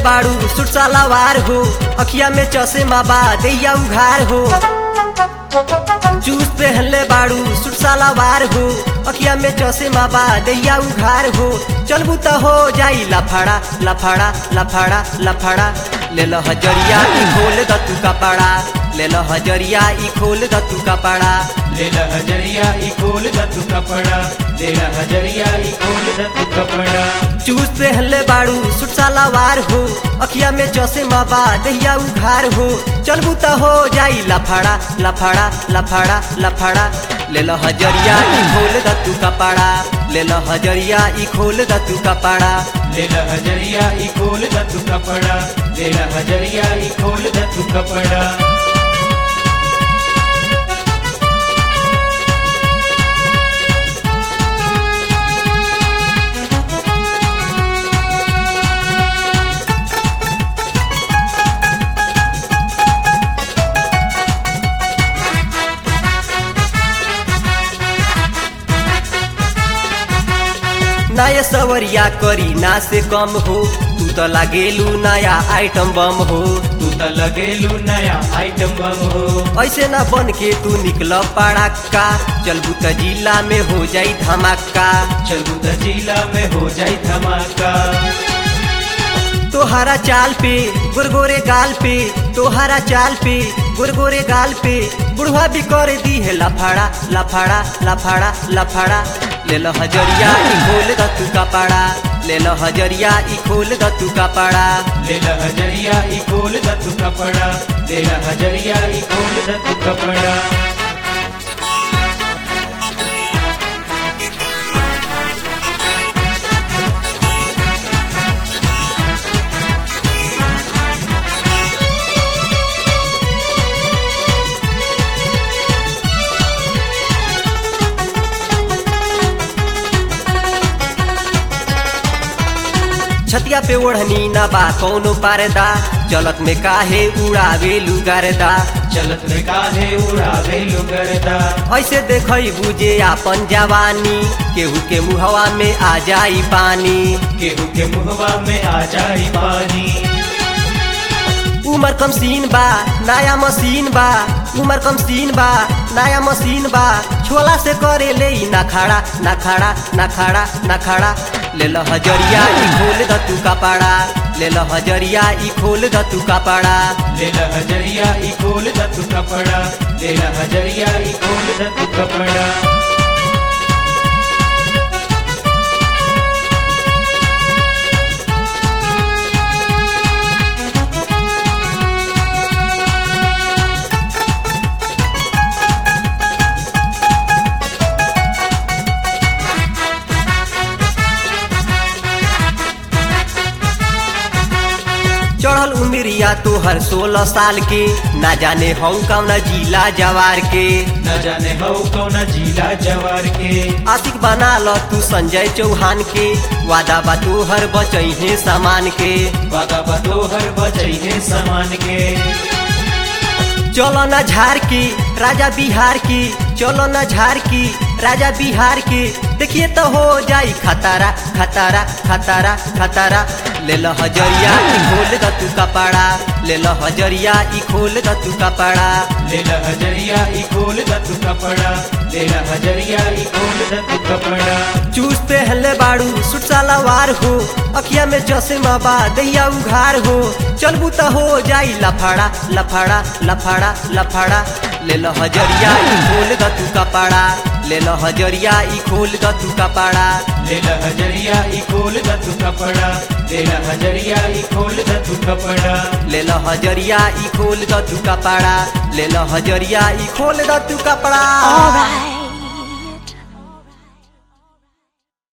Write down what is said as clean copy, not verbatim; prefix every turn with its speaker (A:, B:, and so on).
A: बाड़ू सुट सलवार हो, अखिया में चश्मा बा दैया उघार हो। चूस पहनले बाड़ू सुट सलवार हो, अखिया में चश्मा बा दैया उघार हो। चलबू त हो जाई लफड़ा लफड़ा लफड़ा लफड़ा। ले लो हजरिया ई खोल द तू कपड़ा, ले लो हजरिया ई खोल द तू कपड़ा।
B: ले ला हजरिया ई खोल द तू कपड़ा, ले ला हजरिया ई खोल द तू कपड़ा।
A: चूस पहनले बाड़ू सुट सलवार हो, अखिया में चश्मा बा दैया उघार हो। चलबू त हो जाई लफड़ा लफड़ा लफड़ा लफड़ा। ले लो हजरिया ई खोल द तू कपड़ा, ले लो हजरिया ई खोल द तू कपड़ा।
B: ले ला हजरिया ई खोल द तू कपड़ा, ले ला हजरिया ई खोल द तू कपड़ा।
A: नया सवरिया करी ना से कम हो, तू तो लागेलू नया आइटम बम हो।
B: तू त लगेलू नया आइटम बम हो।
A: ऐसे ना बन के तू निकल पड़ाका, चलबू त जिला में हो जाई धमाका।
B: चलू त जिला में हो जाई धमाका।
A: तोहरा चाल पे गुरगोरे गाल पे, तोहरा चाल पे गुरगोरे गाल पे, बुढ़वा भी कर दी है लफड़ा लफड़ा लफड़ा लफड़ा। ले लो हजरिया ई खोल द तू कपड़ा, ले लो हजरिया ई खोल द तू कपड़ा।
B: ले ला हजरिया ई खोल द तू कपड़ा, ले ला हजरिया ई खोल द तू कपड़ा। छतिया पे ओढ़नी ना बा कौनो पर्दा, चलत में काहे उड़ावेलू गर्दा। चलत में काहे उड़ावेलू गर्दा।
A: ऐसे देखई बुझे आपन जवानी, केहू के मुहवा में आ जाई पानी।
B: केहू के मुहवा में आ जाई पानी।
A: उमर कम सीन बा नया मशीन बा, उमर कम सीन बा नया मशीन बा। छोला से करे ले ना खड़ा ना खड़ा ना खड़ा ना खड़ा। ले लो हजरिया ई खोल द तू कपड़ा, ले लो हजरिया ई खोल द तू कपड़ा।
B: ले ला हजरिया ई खोल द तू कपड़ा, ले ला हजरिया ई खोल द तू कपड़ा।
A: चढ़ल उमरिया तोहर 16 साल के, ना जाने हऊ कौना जिला जवार के।
B: न जाने हो कौना जिला जवार के।
A: आशिक बना लो तू संजय चौहान के, वादा बा तोहर बचई है सामान के।
B: वादा बतोहर बचई है सामान के।
A: चलो न झार की राजा बिहार की, चलो न झार की राजा बिहार की। देखिए तो हो जाई खतरा खतरा खतरा खतरा। ले लो हजरिया ई खोल द तू कपड़ा, ले लो हजरिया ई खोल द तू कपड़ा।
B: ले ला हजरिया ई खोल द तू कपड़ा, ले ला हजरिया ई खोल द तू कपड़ा।
A: चूस पहनले बाड़ू सुट सलवार हो, अखिया में चश्मा बा दैया उघार हो। चलबू त हो जाई लफड़ा लफड़ा लफड़ा लफड़ा। ले लो हजरिया ई खोल द तू कपड़ा, ले लो हजरिया ई खोल द तू कपड़ा।
B: ले ला हजरिया ई खोल द तू कपड़ा, ले ला हजरिया ई खोल द तू कपड़ा।
A: ले लो हजरिया ई खोल द तू कपड़ा, ले लो हजरिया ई खोल द तू कपड़ा।
C: Alright.